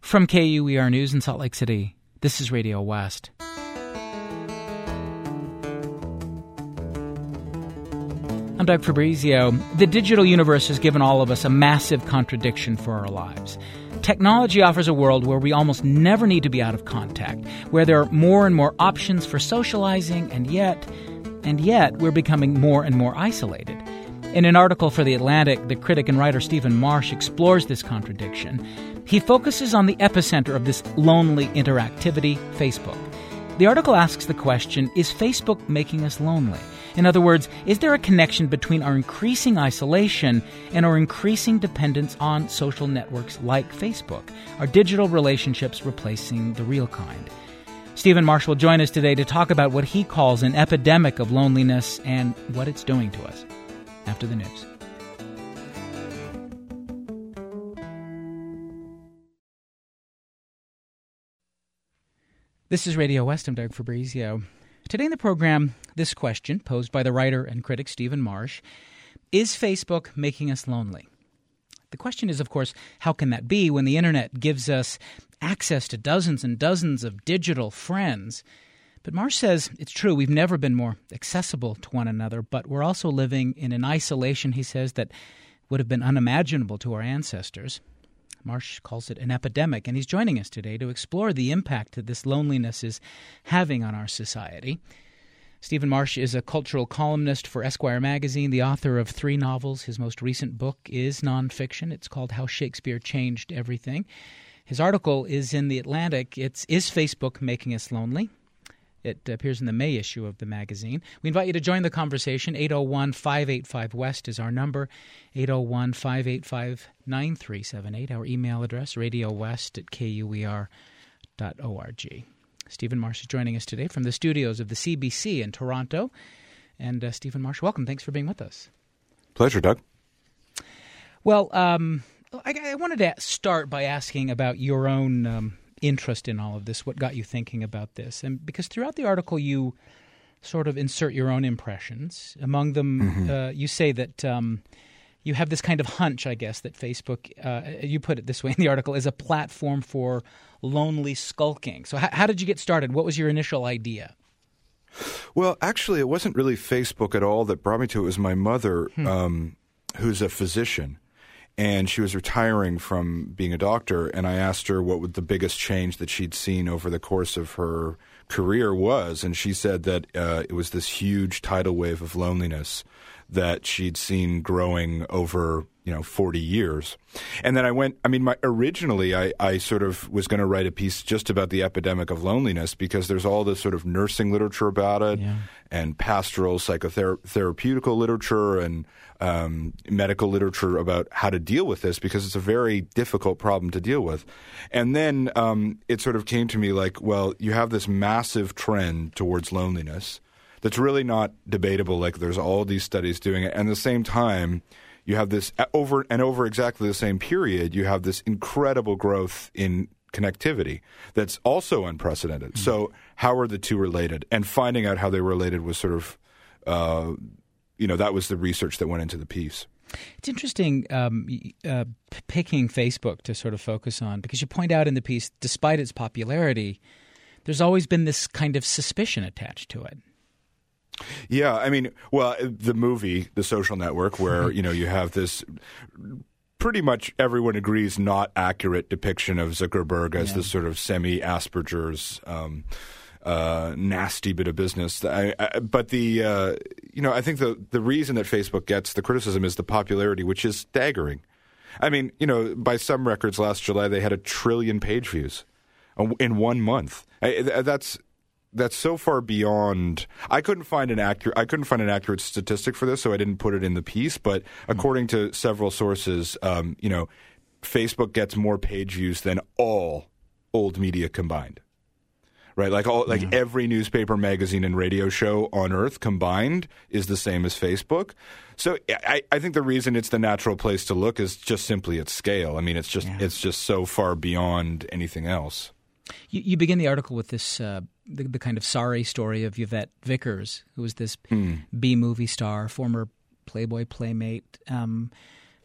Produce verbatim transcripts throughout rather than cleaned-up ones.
From K U E R News in Salt Lake City, this is Radio West. I'm Doug Fabrizio. The digital universe has given all of us a massive contradiction for our lives. Technology offers a world where we almost never need to be out of contact, where there are more and more options for socializing, and yet, and yet, we're becoming more and more isolated. In an article for The Atlantic, the critic and writer Stephen Marsh explores this contradiction. He focuses on the epicenter of this lonely interactivity, Facebook. The article asks the question, is Facebook making us lonely? In other words, is there a connection between our increasing isolation and our increasing dependence on social networks like Facebook? Are digital relationships replacing the real kind? Stephen Marsh will join us today to talk about what he calls an epidemic of loneliness and what it's doing to us. After the news. This is Radio West. I'm Doug Fabrizio. Today in the program, this question posed by the writer and critic Stephen Marsh: is Facebook making us lonely? The question is, of course, how can that be when the internet gives us access to dozens and dozens of digital friends? But Marsh says it's true, we've never been more accessible to one another, but we're also living in an isolation, he says, that would have been unimaginable to our ancestors. Marsh calls it an epidemic, and he's joining us today to explore the impact that this loneliness is having on our society. Stephen Marsh is a cultural columnist for Esquire magazine, the author of three novels. His most recent book is nonfiction. It's called How Shakespeare Changed Everything. His article is in The Atlantic. It's Is Facebook Making Us Lonely? It appears in the May issue of the magazine. We invite you to join the conversation. eight oh one, five eight five, W E S T is our number. eight oh one, five eight five, nine three seven eight. Our email address, radiowest at k u e r dot org. Stephen Marsh is joining us today from the studios of the C B C in Toronto. And uh, Stephen Marsh, welcome. Thanks for being with us. Pleasure, Doug. Well, um, I, I wanted to start by asking about your own Um, interest in all of this, what got you thinking about this. And because throughout the article you sort of insert your own impressions. Among them, mm-hmm. uh, you say that um, you have this kind of hunch, I guess, that Facebook, uh, you put it this way in the article, is a platform for lonely skulking. So h- how did you get started? What was your initial idea? Well, actually, it wasn't really Facebook at all that brought me to it. It was my mother, hmm. um, who's a physician. And she was retiring from being a doctor, and I asked her what the biggest change that she'd seen over the course of her career was, and she said that uh, it was this huge tidal wave of loneliness that she'd seen growing over, you know, forty years. And then I went, I mean, my, originally I, I sort of was going to write a piece just about the epidemic of loneliness because there's all this sort of nursing literature about it yeah. and pastoral psychotherapeutical literature and um, medical literature about how to deal with this because it's a very difficult problem to deal with. And then um, it sort of came to me like, well, you have this massive trend towards loneliness that's really not debatable. Like there's all these studies doing it. And at the same time, you have this over and over exactly the same period, you have this incredible growth in connectivity that's also unprecedented. Mm-hmm. So how are the two related? And finding out how they were related was sort of, uh, you know, that was the research that went into the piece. It's interesting um, uh, picking Facebook to sort of focus on because you point out in the piece, despite its popularity, there's always been this kind of suspicion attached to it. Yeah, I mean, well, the movie, The Social Network, where, you know, you have this pretty much everyone agrees not accurate depiction of Zuckerberg as yeah. this sort of semi-Asperger's um, uh, nasty bit of business. I, I, but the, uh, you know, I think the, the reason that Facebook gets the criticism is the popularity, which is staggering. I mean, you know, by some records last July, they had a trillion page views in one month. I, that's... That's so far beyond. I couldn't find an accurate. I couldn't find an accurate statistic for this, so I didn't put it in the piece. But according to several sources, um, you know, Facebook gets more page views than all old media combined. Right, like all, like yeah. every newspaper, magazine, and radio show on Earth combined is the same as Facebook. So I, I think the reason it's the natural place to look is just simply its scale. I mean, it's just yeah. it's just so far beyond anything else. You, you begin the article with this uh, the, the kind of sorry story of Yvette Vickers, who was this mm. B-movie star, former Playboy playmate. Um,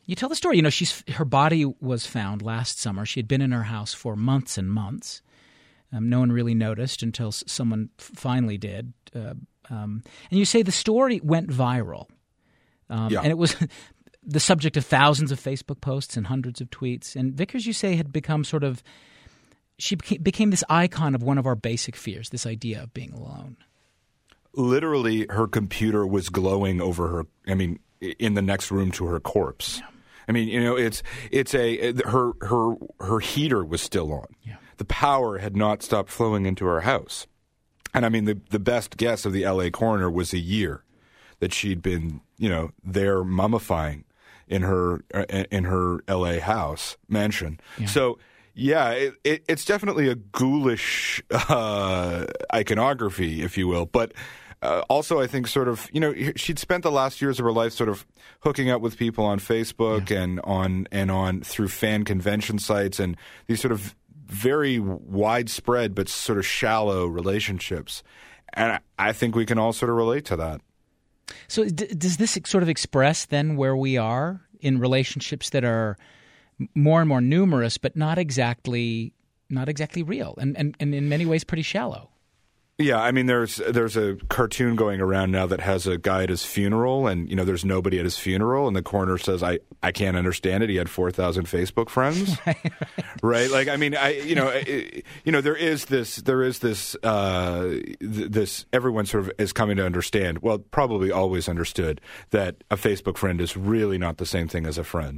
You tell the story. You know, she's her body was found last summer. She had been in her house for months and months. Um, no one really noticed until s- someone f- finally did. Uh, um, and you say the story went viral. Um, yeah. And it was the subject of thousands of Facebook posts and hundreds of tweets. And Vickers, you say, had become sort of – she beca- became this icon of one of our basic fears, this idea of being alone. Literally, her computer was glowing over her – I mean, in the next room to her corpse. Yeah. I mean, you know, it's it's a her her her heater was still on. Yeah. The power had not stopped flowing into her house, and I mean, the the best guess of the L A coroner was a year that she'd been, you know, there mummifying in her in her L A house mansion. Yeah. So. Yeah, it, it, it's definitely a ghoulish uh, iconography, if you will, but. Uh, also, I think sort of, you know, she'd spent the last years of her life sort of hooking up with people on Facebook yeah. and on and on through fan convention sites and these sort of very widespread but sort of shallow relationships. And I, I think we can all sort of relate to that. So d- does this sort of express then where we are in relationships that are more and more numerous but not exactly not exactly real and, and, and in many ways pretty shallow? Yeah, I mean, there's there's a cartoon going around now that has a guy at his funeral, and you know, there's nobody at his funeral, and the coroner says, "I, I can't understand it. He had four thousand Facebook friends, right? Like, I mean, I you know, it, you know, there is this there is this uh, th- this everyone sort of is coming to understand. Well, probably always understood that a Facebook friend is really not the same thing as a friend.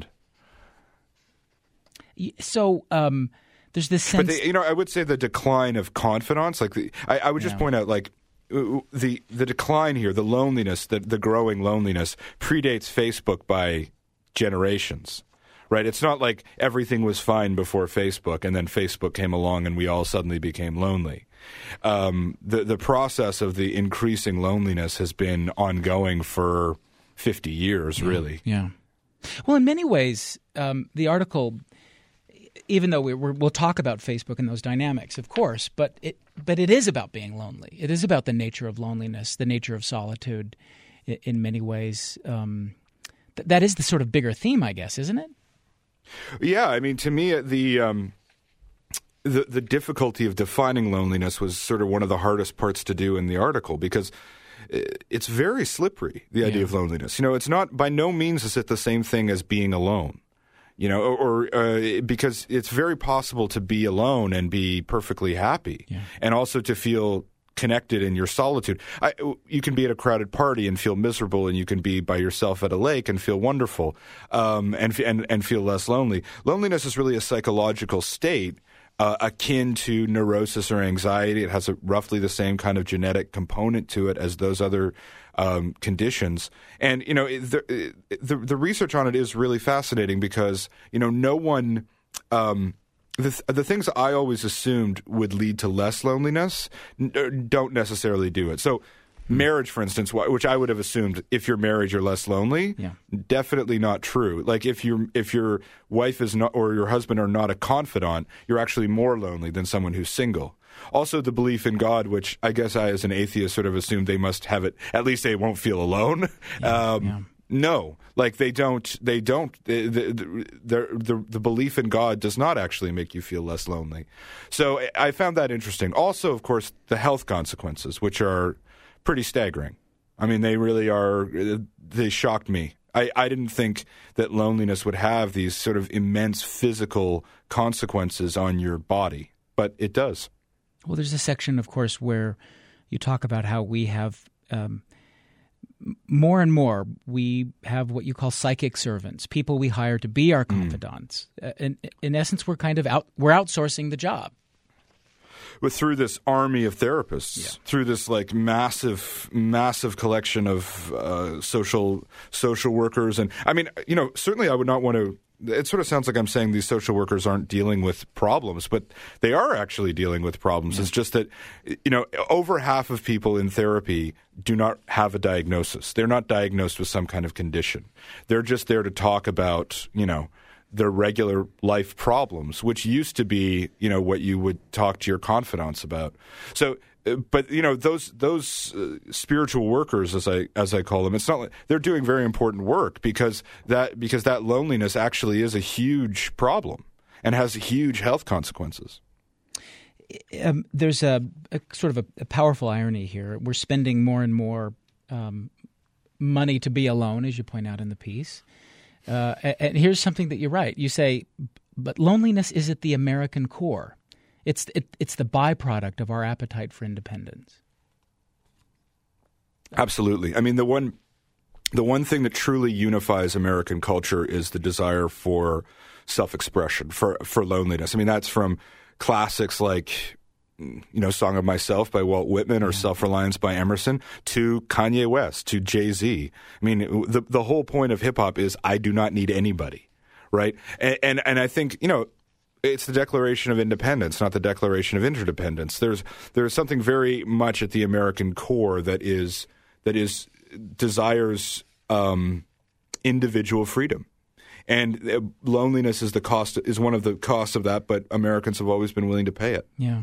So. Um There's this sense, but the, you know, I would say the decline of confidence. Like, the, I, I would just yeah. point out, like, the the decline here, the loneliness, the the growing loneliness predates Facebook by generations, right? It's not like everything was fine before Facebook, and then Facebook came along, and we all suddenly became lonely. Um, the the process of the increasing loneliness has been ongoing for fifty years, yeah. really. Yeah. Well, in many ways, um, the article. Even though we, we're, we'll talk about Facebook and those dynamics, of course, but it but it is about being lonely. It is about the nature of loneliness, the nature of solitude in, in many ways. Um, th- that is the sort of bigger theme, I guess, isn't it? Yeah, I mean, to me, the, um, the the difficulty of defining loneliness was sort of one of the hardest parts to do in the article because it's very slippery, the idea yeah. of loneliness. You know, it's not, by no means is it the same thing as being alone. You know, or, or uh, because it's very possible to be alone and be perfectly happy, yeah. and also to feel connected in your solitude. I, you can be at a crowded party and feel miserable, and you can be by yourself at a lake and feel wonderful, um, and, and and feel less lonely. Loneliness is really a psychological state uh, akin to neurosis or anxiety. It has a, roughly the same kind of genetic component to it as those other Um, conditions. And, you know, the, the the research on it is really fascinating because, you know, no one um, – the, the things I always assumed would lead to less loneliness n- don't necessarily do it. So hmm. marriage, for instance, which I would have assumed if you're married you're less lonely, yeah. definitely not true. Like if, you're, if your wife is not or your husband are not a confidant, you're actually more lonely than someone who's single. Also, the belief in God, which I guess I, as an atheist, sort of assumed they must have it. At least they won't feel alone. Yeah, um, yeah. No, like they don't. They don't. The the, the the the belief in God does not actually make you feel less lonely. So I found that interesting. Also, of course, the health consequences, which are pretty staggering. I mean, they really are. They shocked me. I, I didn't think that loneliness would have these sort of immense physical consequences on your body, but it does. Well, there's a section, of course, where you talk about how we have um, more and more, we have what you call psychic servants, people we hire to be our confidants. Mm. Uh, in, in essence, we're kind of out, we're outsourcing the job. But through this army of therapists, yeah. through this like massive, massive collection of uh, social social workers, and I mean, you know, certainly I would not want to. It sort of sounds like I'm saying these social workers aren't dealing with problems, but they are actually dealing with problems. Yeah. It's just that, you know, over half of people in therapy do not have a diagnosis. They're not diagnosed with some kind of condition. They're just there to talk about, you know, their regular life problems, which used to be, you know, what you would talk to your confidants about. So but you know those those uh, spiritual workers, as I as I call them, it's not like they're doing very important work because that because that loneliness actually is a huge problem and has huge health consequences. Um, there's a, a sort of a, a powerful irony here. We're spending more and more um, money to be alone, as you point out in the piece. Uh, and, and here's something that you're right. You say, but loneliness is at the American core. It's it, it's the byproduct of our appetite for independence. Absolutely. I mean, the one the one thing that truly unifies American culture is the desire for self-expression, for for loneliness. I mean, that's from classics like, you know, Song of Myself by Walt Whitman or yeah. Self-Reliance by Emerson to Kanye West, to Jay-Z. I mean, the the whole point of hip-hop is I do not need anybody, right? And and, and I think, you know, it's the Declaration of Independence, not the Declaration of Interdependence. There's there's something very much at the American core that is that is desires um, individual freedom, and uh, loneliness is the cost is one of the costs of that. But Americans have always been willing to pay it. Yeah,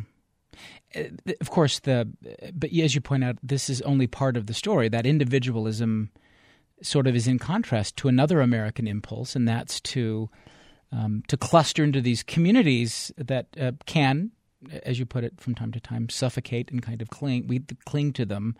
of course. The but as you point out, this is only part of the story. That individualism sort of is in contrast to another American impulse, and that's to Um, to cluster into these communities that uh, can, as you put it, from time to time, suffocate and kind of cling. We cling to them.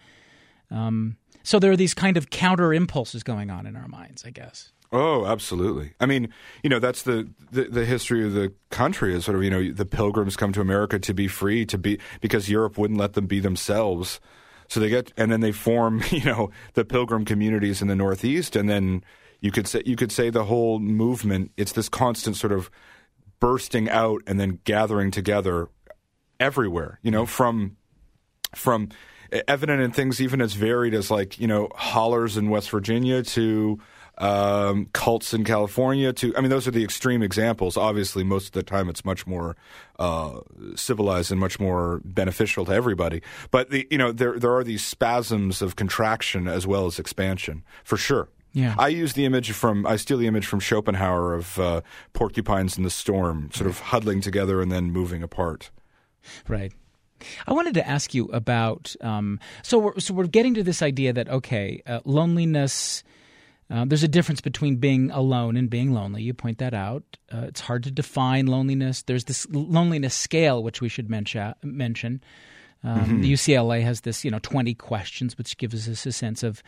Um, so there are these kind of counter impulses going on in our minds, I guess. Oh, absolutely. I mean, you know, that's the, the, the history of the country is sort of, you know, the Pilgrims come to America to be free, to be because Europe wouldn't let them be themselves. So they get, and then they form, you know, the Pilgrim communities in the Northeast, and then You could say you could say the whole movement. It's this constant sort of bursting out and then gathering together everywhere. You know, from from evident in things even as varied as like you know hollers in West Virginia to um, cults in California. To I mean, those are the extreme examples. Obviously, most of the time it's much more uh, civilized and much more beneficial to everybody. But the you know there there are these spasms of contraction as well as expansion for sure. Yeah. I use the image from, I steal the image from Schopenhauer of uh, porcupines in the storm, sort of huddling together and then moving apart. Right. I wanted to ask you about, um, so, we're, so we're getting to this idea that, okay, uh, loneliness, uh, there's a difference between being alone and being lonely. You point that out. Uh, it's hard to define loneliness. There's this loneliness scale, which we should mention. mention. Um, mm-hmm. The U C L A has this, you know, twenty questions, which gives us a sense of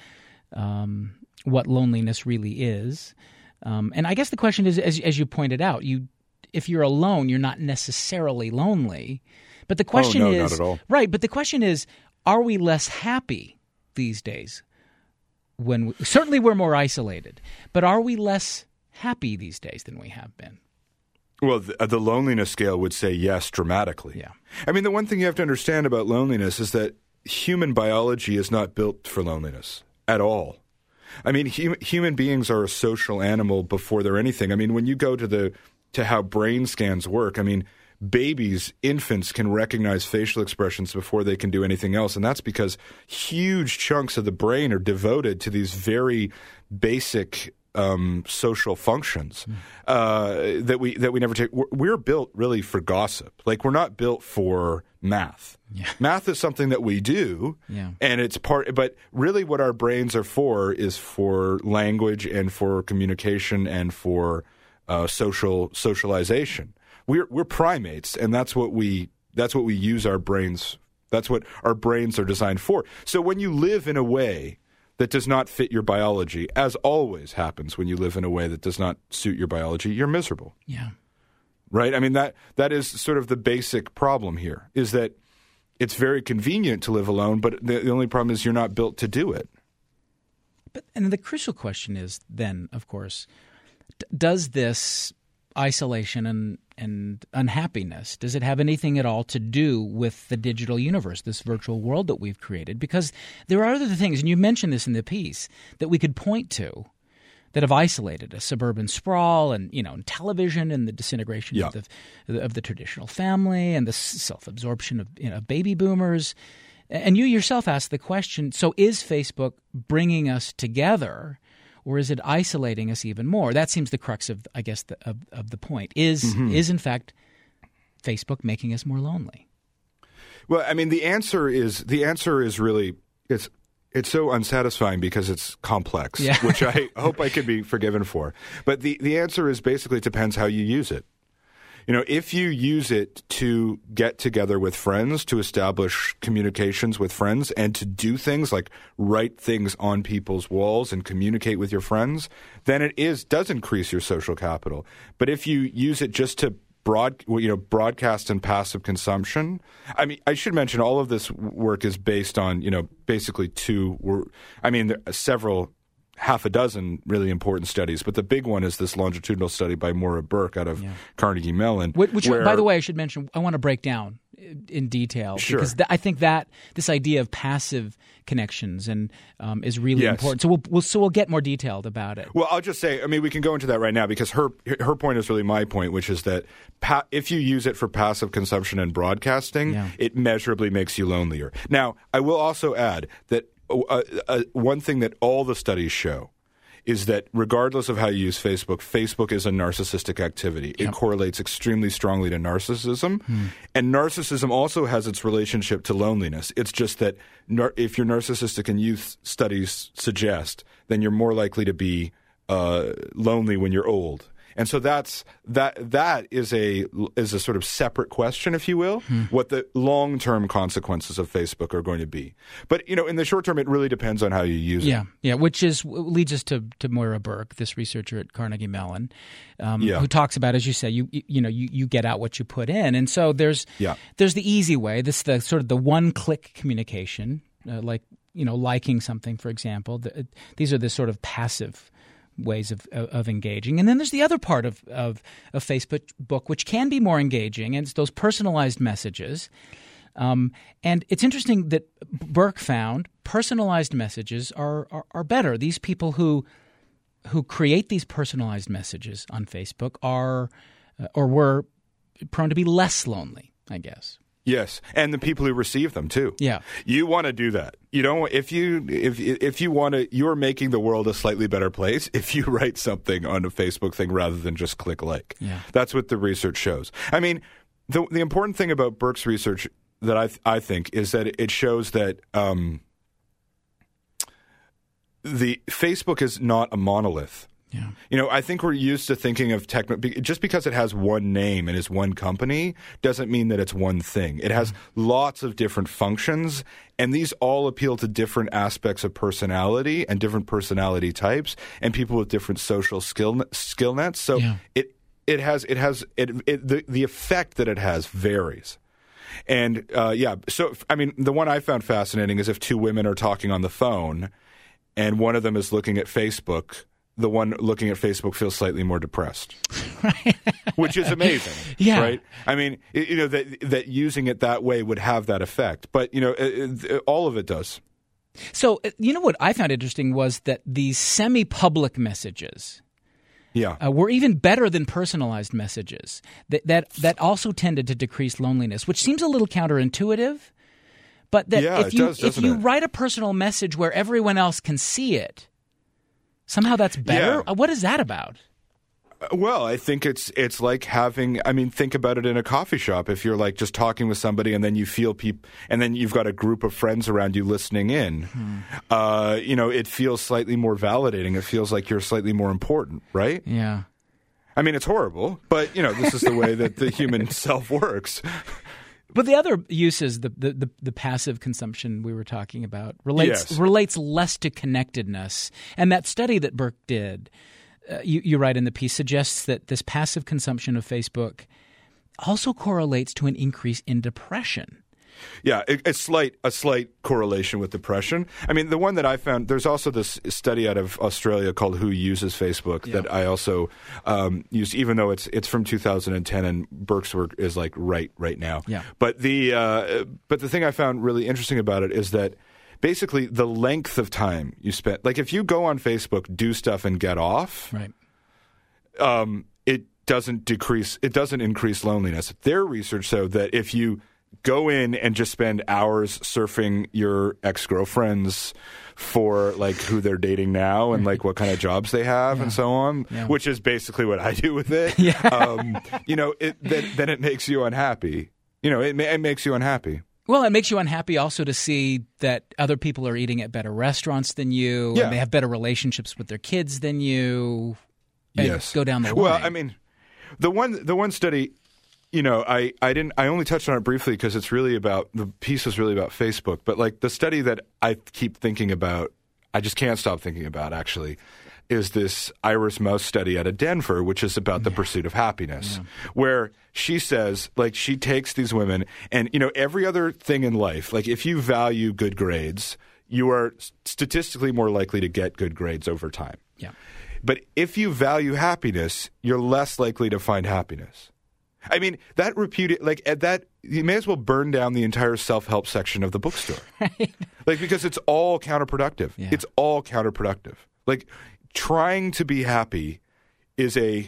um, what loneliness really is. Um, and I guess the question is, as, as you pointed out, you if you're alone, you're not necessarily lonely. But the question oh, no, is, not at all. right, but the question is, are we less happy these days? When we, certainly we're more isolated, but are we less happy these days than we have been? Well, the, the loneliness scale would say yes, dramatically. Yeah. I mean, the one thing you have to understand about loneliness is that human biology is not built for loneliness at all. I mean, hum, human beings are a social animal before they're anything. I mean, when you go to the to how brain scans work, I mean, babies, infants can recognize facial expressions before they can do anything else, and that's because huge chunks of the brain are devoted to these very basic um, social functions mm. uh, that we that we never take. We're, we're built really for gossip. Like, we're not built for math. Yeah. Math is something that we do, yeah. and it's part. But really, what our brains are for is for language and for communication and for uh, social socialization. We're we're primates, and that's what we that's what we use our brains. That's what our brains are designed for. So when you live in a way that does not fit your biology, as always happens when you live in a way that does not suit your biology, you're miserable. Yeah. Right? I mean, that that is sort of the basic problem here, is that it's very convenient to live alone, but the, the only problem is you're not built to do it. But and the crucial question is then, of course, d- does this isolation and, and unhappiness, does it have anything at all to do with the digital universe, this virtual world that we've created? Because there are other things, and you mentioned this in the piece, that we could point to that have isolated us: suburban sprawl, and you know, television, and the disintegration yeah. of the of the traditional family, and the self-absorption of you know baby boomers. And you yourself asked the question: so is Facebook bringing us together, or is it isolating us even more? That seems the crux of, I guess, the, of, of the point. Is mm-hmm. is in fact Facebook making us more lonely? Well, I mean, the answer is the answer is really it's it's so unsatisfying because it's complex, yeah. which I hope I can be forgiven for. But the, the answer is basically it depends how you use it. You know, if you use it to get together with friends, to establish communications with friends, and to do things like write things on people's walls and communicate with your friends, then it is does increase your social capital. But if you use it just to broad, you know, broadcast and passive consumption, I mean, I should mention all of this work is based on, you know, basically two. I mean, there are several. half a dozen really important studies, but the big one is this longitudinal study by Maura Burke out of yeah. Carnegie Mellon. Which, which where, by the way, I should mention, I want to break down in detail sure. because th- I think that this idea of passive connections and um, is really yes. important. So we'll, we'll so we'll get more detailed about it. Well, I'll just say, I mean, we can go into that right now because her her point is really my point, which is that pa- if you use it for passive consumption and broadcasting, yeah. it measurably makes you lonelier. Now, I will also add that Uh, uh, one thing that all the studies show is that regardless of how you use Facebook, Facebook is a narcissistic activity. It yep. correlates extremely strongly to narcissism. Hmm. And narcissism also has its relationship to loneliness. It's just that nar- if you're narcissistic and youth studies suggest, then you're more likely to be uh, lonely when you're old. And so that's that. That is a is a sort of separate question, if you will, hmm. what the long term consequences of Facebook are going to be. But you know, in the short term, it really depends on how you use yeah, it. Yeah, yeah. Which is leads us to to Maura Burke, this researcher at Carnegie Mellon, um, yeah. who talks about, as you say, you you know, you, you get out what you put in, and so there's yeah. there's the easy way. This the sort of the one click communication, uh, like you know, liking something, for example. The, these are the sort of passive ways of, of of engaging. And then there's the other part of, of, of Facebook, which can be more engaging, and it's those personalized messages. Um, and it's interesting that Burke found personalized messages are, are, are better. These people who who create these personalized messages on Facebook are uh, or were prone to be less lonely, I guess. Yes, and the people who receive them too. Yeah, you want to do that. You don't. If you if if you want to, you're making the world a slightly better place if you write something on a Facebook thing rather than just click like. Yeah, that's what the research shows. I mean, the the important thing about Burke's research that I th- I think is that it shows that um, the Facebook is not a monolith. Yeah. You know, I think we're used to thinking of techno just because it has one name and is one company doesn't mean that it's one thing. It has mm-hmm. lots of different functions, and these all appeal to different aspects of personality and different personality types and people with different social skill skill nets. So yeah. it it has it has it, it the the effect that it has varies. And uh, yeah, so I mean, the one I found fascinating is if two women are talking on the phone and one of them is looking at Facebook, the one looking at Facebook feels slightly more depressed, right. which is amazing. Yeah. Right. I mean, you know, that that using it that way would have that effect, but you know, it, it, all of it does. So, you know, what I found interesting was that these semi-public messages, yeah, uh, were even better than personalized messages. That that that also tended to decrease loneliness, which seems a little counterintuitive. But that yeah, if it you does, if you it? write a personal message where everyone else can see it, somehow that's better. Yeah. What is that about? Well, I think it's it's like having. I mean, think about it in a coffee shop. If you're like just talking with somebody, and then you feel people, and then you've got a group of friends around you listening in. Hmm. Uh, you know, it feels slightly more validating. It feels like you're slightly more important, right? Yeah. I mean, it's horrible, but you know, this is the way that the human self works. But the other uses, the, the, the, the passive consumption we were talking about, relates yes. relates less to connectedness. And that study that Burke did, uh, you, you write in the piece, suggests that this passive consumption of Facebook also correlates to an increase in depression. Yeah, a, a slight a slight correlation with depression. I mean, the one that I found, there's also this study out of Australia called Who Uses Facebook yeah. that I also um, used, even though it's it's from two thousand ten and Burke's work is like right right now. Yeah. But the uh, but the thing I found really interesting about it is that basically the length of time you spend, like if you go on Facebook, do stuff and get off, right? Um, it doesn't decrease, it doesn't increase loneliness. Their research showed that if you go in and just spend hours surfing your ex-girlfriends for like who they're dating now and like what kind of jobs they have yeah. and so on, yeah. which is basically what I do with it. yeah. um, you know, it, then, then it makes you unhappy. You know, it, it makes you unhappy. Well, it makes you unhappy also to see that other people are eating at better restaurants than you, Yeah. and they have better relationships with their kids than you. And Yes. go down the line. Well, I mean, the one the one study, you know, I, I didn't I only touched on it briefly because it's really about the piece was really about Facebook. But like the study that I keep thinking about, I just can't stop thinking about actually, is this Iris Mouse study out of Denver, which is about the pursuit of happiness, yeah. where she says, like, she takes these women and, you know, every other thing in life, like if you value good grades, you are statistically more likely to get good grades over time. Yeah. But if you value happiness, you're less likely to find happiness. I mean, that reputed, like, at that, you may as well burn down the entire self-help section of the bookstore. Right. Like, because it's all counterproductive. Yeah. It's all counterproductive. Like, trying to be happy is a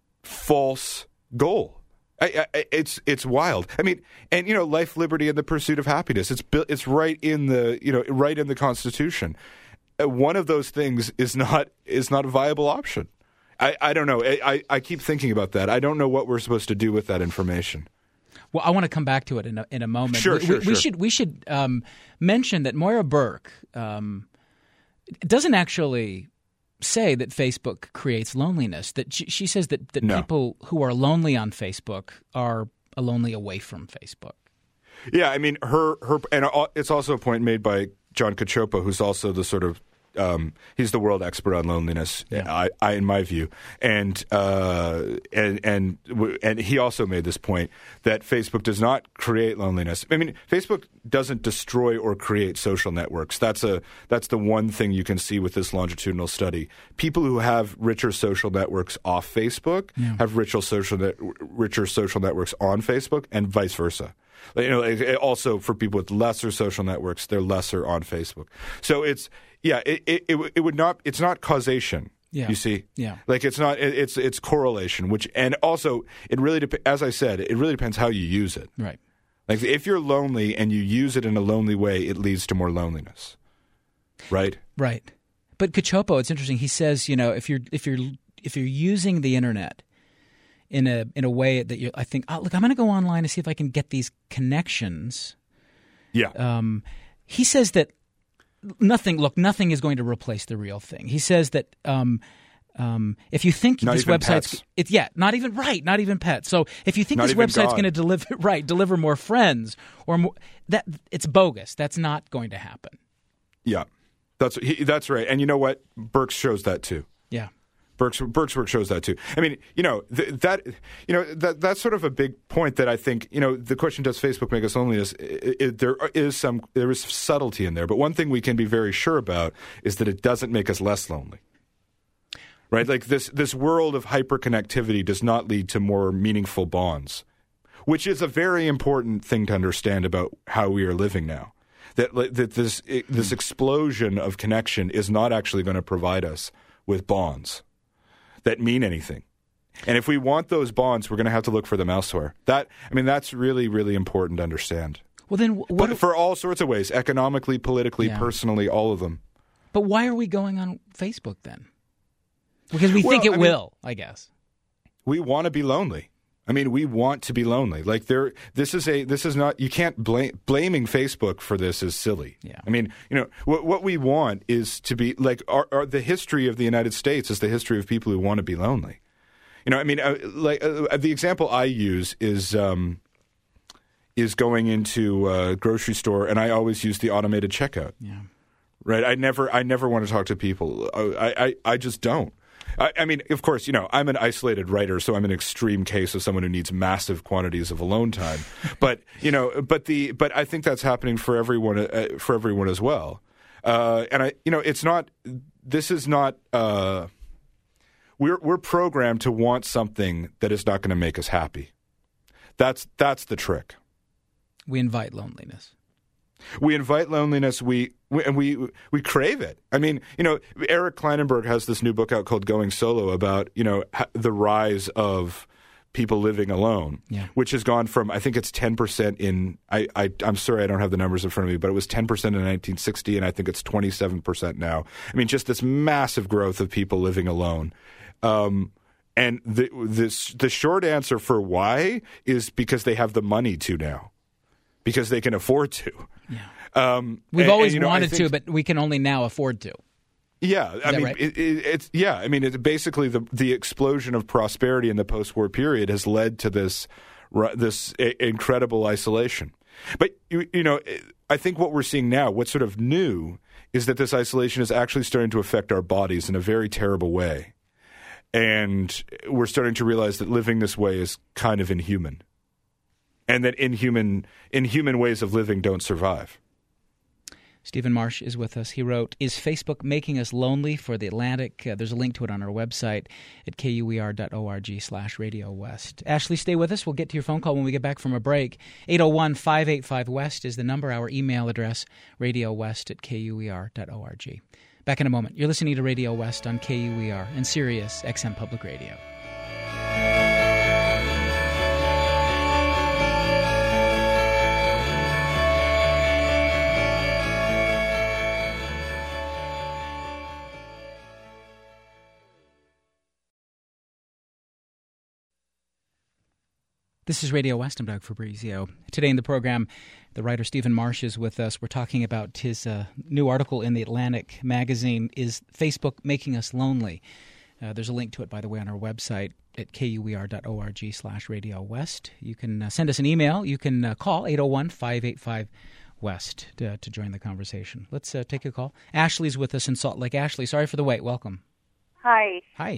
false goal. I, I, it's it's wild. I mean, and you know, life, liberty, and the pursuit of happiness. It's it's right in the you know right in the Constitution. One of those things is not is not a viable option. I, I don't know. I, I keep thinking about that. I don't know what we're supposed to do with that information. Well, I want to come back to it in a, in a moment. Sure, we, sure, we, sure. we should we should um, mention that Moira Burke um, doesn't actually say that Facebook creates loneliness. That she, she says that, that no. people who are lonely on Facebook are lonely away from Facebook. Yeah, I mean, her her, and it's also a point made by John Cacioppo, who's also the sort of um, he's the world expert on loneliness, yeah. I, I, in my view, and uh, and and and he also made this point that Facebook does not create loneliness. I mean, Facebook doesn't destroy or create social networks. That's a that's the one thing you can see with this longitudinal study. People who have richer social networks off Facebook yeah. have richer social net, richer social networks on Facebook, and vice versa. You know, also for people with lesser social networks, they're lesser on Facebook. So it's yeah, it it, it, it would not. It's not causation. Yeah. You see, yeah, like it's not. It, it's it's correlation. Which and also it really dep- as I said, it really depends how you use it. Right. Like if you're lonely and you use it in a lonely way, it leads to more loneliness. Right. Right. But Cacioppo, it's interesting. He says, you know, if you're if you're if you're using the internet in a in a way that you, I think, oh, look, I'm going to go online and see if I can get these connections. Yeah. Um, he says that nothing. Look, nothing is going to replace the real thing. He says that um, um, if you think not this even website's, pets. It, yeah, not even right, not even pets. So if you think not this even website's God. going to deliver right, deliver more friends or more, that it's bogus. That's not going to happen. Yeah, that's he, that's right. And you know what? Burke shows that too. Yeah. Burke's, Burke's work shows that too. I mean, you know, th- that you know that that's sort of a big point that I think, you know, the question, does Facebook make us loneliness? It, it, there is some there is subtlety in there, but one thing we can be very sure about is that it doesn't make us less lonely. Right? Like this this world of hyperconnectivity does not lead to more meaningful bonds, which is a very important thing to understand about how we are living now. That that this this explosion of connection is not actually going to provide us with bonds that mean anything. And if we want those bonds, we're going to have to look for them elsewhere. That I mean, that's really, really important to understand. Well, then, what but for all sorts of ways, economically, politically, yeah. personally, all of them. But why are we going on Facebook then? Because we well, think it I will, mean, I guess. We want to be lonely. I mean, we want to be lonely. Like there, this is a, this is not. You can't blame blaming Facebook for this is silly. Yeah. I mean, you know, what what we want is to be like our, our the history of the United States is the history of people who want to be lonely. You know, I mean, uh, like uh, the example I use is um, is going into a grocery store, and I always use the automated checkout. Yeah. Right. I never, I never want to talk to people. I, I, I just don't. I, I mean, of course, you know, I'm an isolated writer, so I'm an extreme case of someone who needs massive quantities of alone time. But you know, but the, but I think that's happening for everyone, uh, for everyone as well. Uh, and I, you know, it's not. This is not. Uh, we're we're programmed to want something that is not going to make us happy. That's that's the trick. We invite loneliness. We invite loneliness. We, we and we we crave it. I mean, you know, Eric Kleinenberg has this new book out called Going Solo about, you know, ha- the rise of people living alone, yeah. which has gone from, I think it's ten percent in. I, I I'm sorry, I don't have the numbers in front of me, but it was ten percent in nineteen sixty, and I think it's twenty-seven percent now. I mean, just this massive growth of people living alone. Um, and the this the short answer for why is because they have the money to now. because they can afford to. Yeah. Um, We've and, always and, you know, wanted think, to, but we can only now afford to. Yeah, I mean, right? it, it, it's yeah. I mean, it's basically the the explosion of prosperity in the post-war period has led to this this incredible isolation. But you, you know, I think what we're seeing now, what's sort of new, is that this isolation is actually starting to affect our bodies in a very terrible way, and we're starting to realize that living this way is kind of inhuman, and that inhuman inhuman ways of living don't survive. Stephen Marsh is with us. He wrote, "Is Facebook making us lonely?" for The Atlantic. Uh, there's a link to it on our website at kuer.org slash Radio West. Ashley, stay with us. We'll get to your phone call when we get back from a break. eight oh one, five eight five, West is the number. Our email address, radiowest at kuer.org. Back in a moment. You're listening to Radio West on K U E R and Sirius X M Public Radio. This is Radio West. I'm Doug Fabrizio. Today in the program, the writer Stephen Marsh is with us. We're talking about his uh, new article in The Atlantic magazine, Is Facebook Making Us Lonely? Uh, there's a link to it, by the way, on our website at kuer.org slash Radio West. You can uh, send us an email. You can uh, call eight oh one, five eight five, West to, to join the conversation. Let's uh, take a call. Ashley's with us in Salt Lake. Ashley, sorry for the wait. Welcome. Hi. Hi.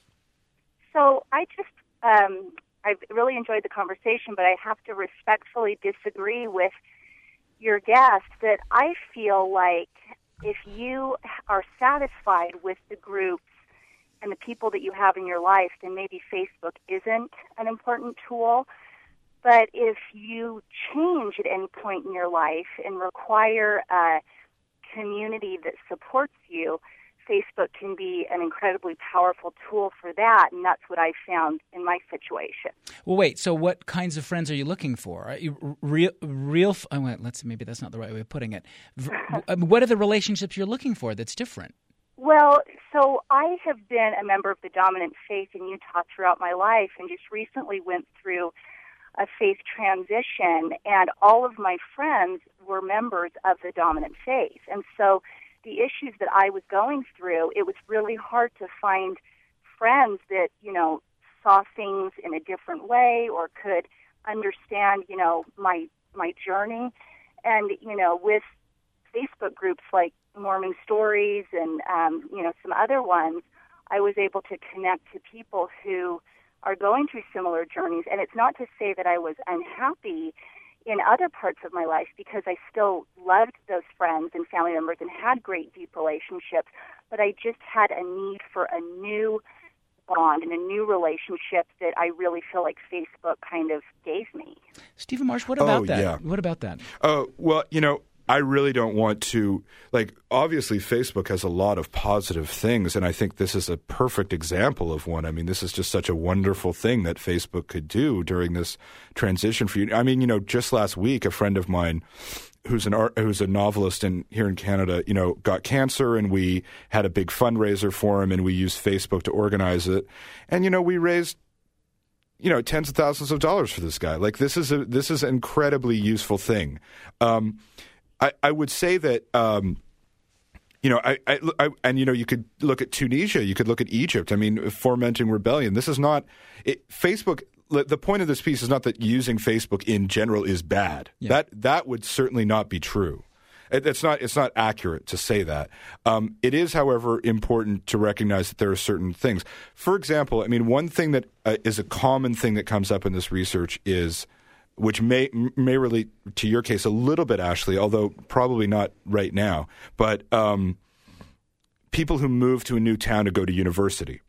So I just... Um, I've really enjoyed the conversation, but I have to respectfully disagree with your guest that I feel like if you are satisfied with the groups and the people that you have in your life, then maybe Facebook isn't an important tool. But if you change at any point in your life and require a community that supports you, Facebook can be an incredibly powerful tool for that, and that's what I found in my situation. Well, wait. So, what kinds of friends are you looking for? Are you real, real? Oh, wait, let's maybe that's not the right way of putting it. What are the relationships you're looking for that's different? Well, so I have been a member of the dominant faith in Utah throughout my life, and just recently went through a faith transition, and all of my friends were members of the dominant faith, and so the issues that I was going through, it was really hard to find friends that, you know, saw things in a different way or could understand, you know, my my journey. And, you know, with Facebook groups like Mormon Stories and, um, you know, some other ones, I was able to connect to people who are going through similar journeys. And it's not to say that I was unhappy in other parts of my life, because I still loved those friends and family members and had great, deep relationships, but I just had a need for a new bond and a new relationship that I really feel like Facebook kind of gave me. Stephen Marsh, what about oh, that? Yeah. What about that? Oh, uh, well, you know, I really don't want to, like, obviously Facebook has a lot of positive things, and I think this is a perfect example of one. I mean, this is just such a wonderful thing that Facebook could do during this transition for you. I mean, you know, just last week, a friend of mine who's an art, who's a novelist in here in Canada, you know, got cancer, and we had a big fundraiser for him, and we used Facebook to organize it. And, you know, we raised you know, tens of thousands of dollars for this guy. Like, this is a this is an incredibly useful thing. Um I, I would say that, um, you know, I, I, I, and, you know, you could look at Tunisia, you could look at Egypt. I mean, fomenting rebellion. This is not it, Facebook. The point of this piece is not that using Facebook in general is bad. Yeah. That that would certainly not be true. It, it's not. It's not accurate to say that. Um, it is, however, important to recognize that there are certain things. For example, I mean, one thing that uh, is a common thing that comes up in this research is, which may may relate to your case a little bit, Ashley, although probably not right now, but um, people who move to a new town to go to university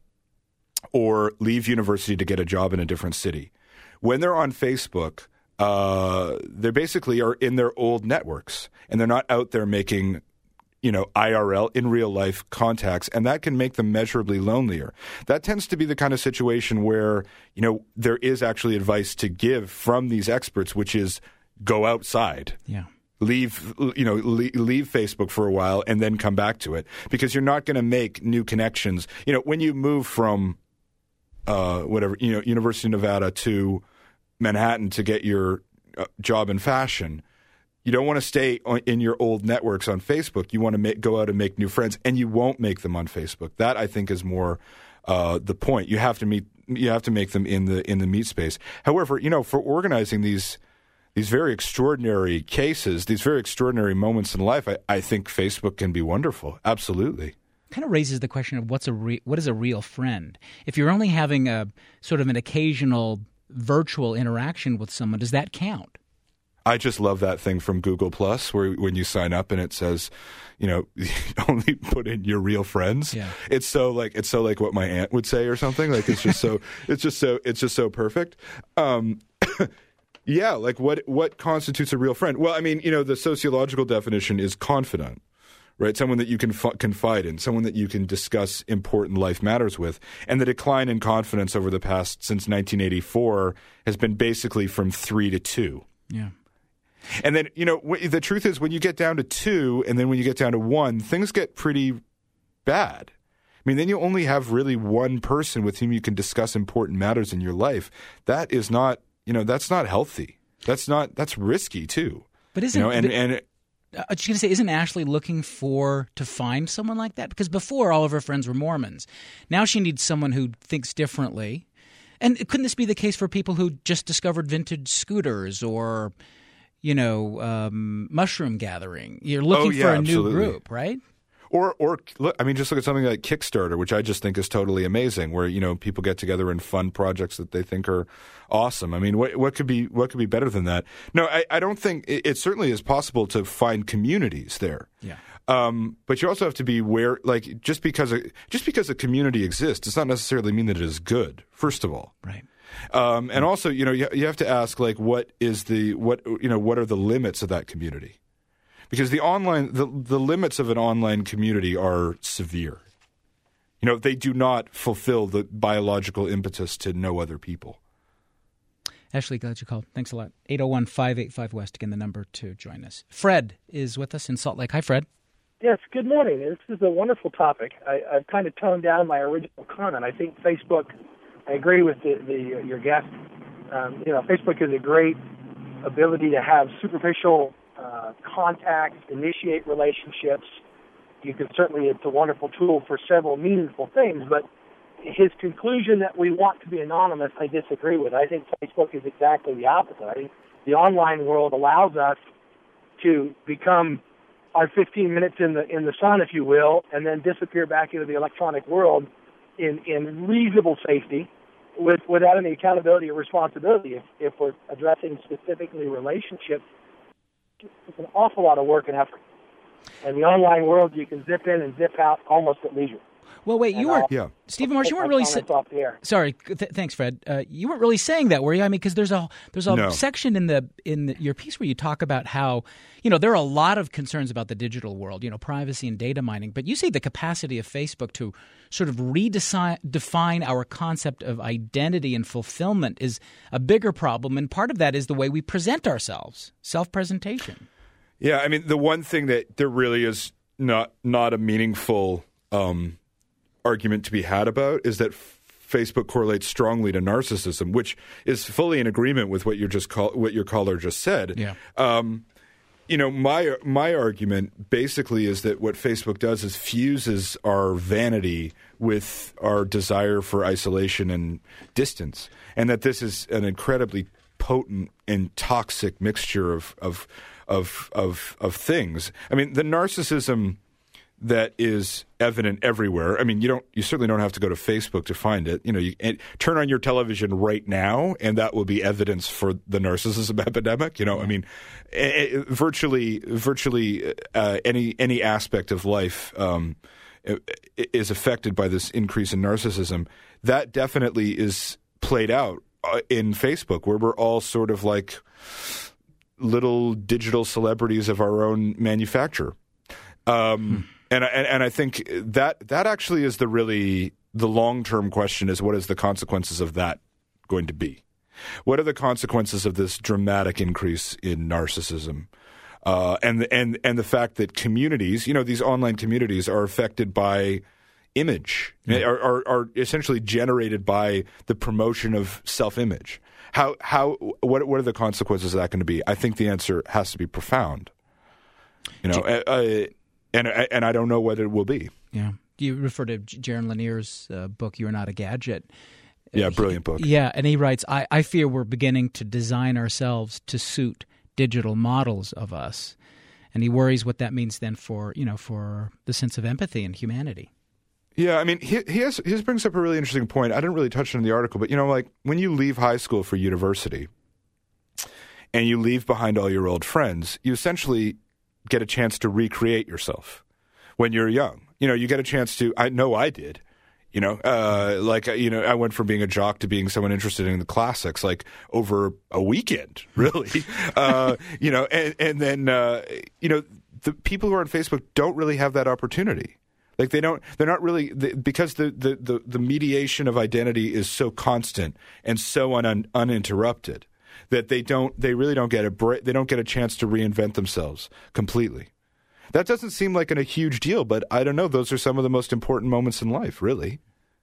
or leave university to get a job in a different city. When they're on Facebook, uh, they basically are in their old networks, and they're not out there making, you know, I R L, in real life contacts, and that can make them measurably lonelier. That tends to be the kind of situation where, you know, there is actually advice to give from these experts, which is go outside. Yeah. Leave, you know, leave, leave Facebook for a while and then come back to it, because you're not going to make new connections. You know, when you move from uh, whatever, you know, University of Nevada to Manhattan to get your uh, job in fashion, you don't want to stay on, in your old networks on Facebook. You want to make, go out and make new friends, and you won't make them on Facebook. That, I think, is more uh, the point. You have to meet. You have to make them in the in the meet space. However, you know, for organizing these these very extraordinary cases, these very extraordinary moments in life, I, I think Facebook can be wonderful. Absolutely. Kind of raises the question of what's a re- what is a real friend? If you're only having a sort of an occasional virtual interaction with someone, does that count? I just love that thing from Google Plus where when you sign up and it says, you know, only put in your real friends. Yeah. It's so like it's so like what my aunt would say or something. Like it's just so it's just so it's just so perfect. Um, yeah, like what what constitutes a real friend? Well, I mean, you know, the sociological definition is confidant. Right, someone that you can f- confide in, someone that you can discuss important life matters with. And the decline in confidence over the past, since nineteen eighty-four, has been basically from three to two. Yeah. And then, you know, w- the truth is when you get down to two and then when you get down to one, things get pretty bad. I mean, then you only have really one person with whom you can discuss important matters in your life. That is not, you know, that's not healthy. That's not, that's risky too. But isn't, you know, and, but, and I was going to say, isn't Ashley looking for to find someone like that? Because before, all of her friends were Mormons. Now she needs someone who thinks differently. And couldn't this be the case for people who just discovered vintage scooters or, you know, um, mushroom gathering? You're looking oh, yeah, for a absolutely. new group, right? Or, or look, I mean, just look at something like Kickstarter, which I just think is totally amazing, where you know people get together and fund projects that they think are awesome. I mean, what what could be what could be better than that? No, I, I don't think it, it certainly is possible to find communities there. Yeah. Um, but you also have to be aware, like just because a, just because a community exists does not necessarily mean that it is good. First of all, right. Um, and also, you know, you, you have to ask, like, what is the what you know, what are the limits of that community? Because the online, the, the limits of an online community are severe. You know, they do not fulfill the biological impetus to know other people. Ashley, glad you called. Thanks a lot. eight oh one, five eight five, West, again, the number to join us. Fred is with us in Salt Lake. Hi, Fred. Yes, good morning. This is a wonderful topic. I, I've kind of toned down my original comment. I think Facebook, I agree with the, the your guest. Um, you know, Facebook is a great ability to have superficial Uh, contact, initiate relationships. You can certainly, it's a wonderful tool for several meaningful things, but his conclusion that we want to be anonymous, I disagree with. I think Facebook is exactly the opposite. I think the online world allows us to become our fifteen minutes in the in the sun, if you will, and then disappear back into the electronic world in, in reasonable safety with without any accountability or responsibility. If, if we're addressing specifically relationships, it's an awful lot of work and effort. And the online world, you can zip in and zip out almost at leisure. Well, wait, you were yeah. Stephen Marsh. You weren't really sa- off the air. Sorry, th- thanks, Fred. Uh, you weren't really saying that, were you? I mean, because there's a there's a no. section in the in the, your piece where you talk about how you know there are a lot of concerns about the digital world, you know, privacy and data mining. But you say the capacity of Facebook to sort of redefine define our concept of identity and fulfillment is a bigger problem, and part of that is the way we present ourselves, self-presentation. Yeah, I mean, the one thing that there really is not not a meaningful um, argument to be had about is that f- Facebook correlates strongly to narcissism, which is fully in agreement with what you just call what your caller just said. Yeah. Um, you know, my my argument basically is that what Facebook does is fuses our vanity with our desire for isolation and distance, and that this is an incredibly potent and toxic mixture of of of of, of things. I mean, the narcissism that is evident everywhere. I mean, you don't. You certainly don't have to go to Facebook to find it. You know, you and turn on your television right now, and that will be evidence for the narcissism epidemic. You know, I mean, it, it, virtually, virtually uh, any any aspect of life um, is affected by this increase in narcissism. That definitely is played out uh, in Facebook, where we're all sort of like little digital celebrities of our own manufacture. Um, hmm. And, and and I think that that actually is the really the long-term question is what is the consequences of that going to be? What are the consequences of this dramatic increase in narcissism? Uh, and and and the fact that communities, you know, these online communities are affected by image, yeah. are, are are essentially generated by the promotion of self-image. How how what what are the consequences of that going to be? I think the answer has to be profound. You know, uh, uh, and and I don't know whether it will be. Yeah. You refer to Jaron Lanier's uh, book, "You Are Not a Gadget." Yeah, brilliant book. He, yeah, and he writes, I, I fear we're beginning to design ourselves to suit digital models of us. And he worries what that means then for, you know, for the sense of empathy and humanity. Yeah, I mean, he, he, has, he brings up a really interesting point. I didn't really touch on in the article, but, you know, like when you leave high school for university and you leave behind all your old friends, you essentially get a chance to recreate yourself when you're young. You know, you get a chance to, I know I did, you know, uh, like, you know, I went from being a jock to being someone interested in the classics, like over a weekend, really. uh, you know, and, and then, uh, you know, the people who are on Facebook don't really have that opportunity. Like they don't, they're not really, they, because the, the, the, the mediation of identity is so constant and so un, uninterrupted that they don't, they really don't get a break, they don't get a chance to reinvent themselves completely. That doesn't seem like an, a huge deal, but I don't know. Those are some of the most important moments in life, really.